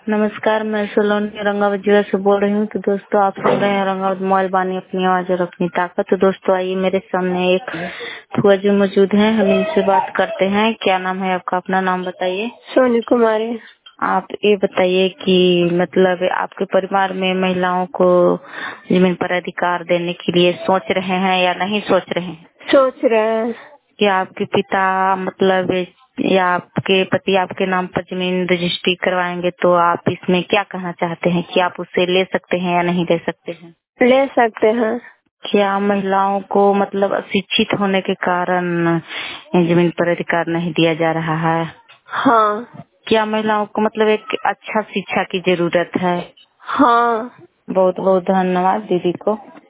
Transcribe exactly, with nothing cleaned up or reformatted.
नमस्कार, मैं सलोनी औरंगाबाद जिला से बोल रही हूँ। तो दोस्तों, आप सुन रहे हैं औरंगाबाद मोबाइल बानी, अपनी आवाज और अपनी ताकत। तो दोस्तों, आइए, मेरे सामने एक फुआ जी मौजूद हैं, हम इनसे बात करते हैं। क्या नाम है आपका? अपना नाम बताइए। सोनी कुमारी। आप ये बताइए कि मतलब आपके परिवार में महिलाओं को जमीन पर अधिकार देने के लिए सोच रहे हैं या नहीं सोच रहे हैं? सोच रहे हैं। क्या आपके पिता मतलब या आपके पति आपके नाम पर जमीन रजिस्ट्री करवाएंगे, तो आप इसमें क्या कहना चाहते हैं कि आप उससे ले सकते हैं या नहीं ले सकते हैं? ले सकते हैं। क्या महिलाओं को मतलब अशिक्षित होने के कारण जमीन पर अधिकार नहीं दिया जा रहा है? हाँ। क्या महिलाओं को मतलब एक अच्छा शिक्षा की जरूरत है? हाँ। बहुत बहुत धन्यवाद दीदी को।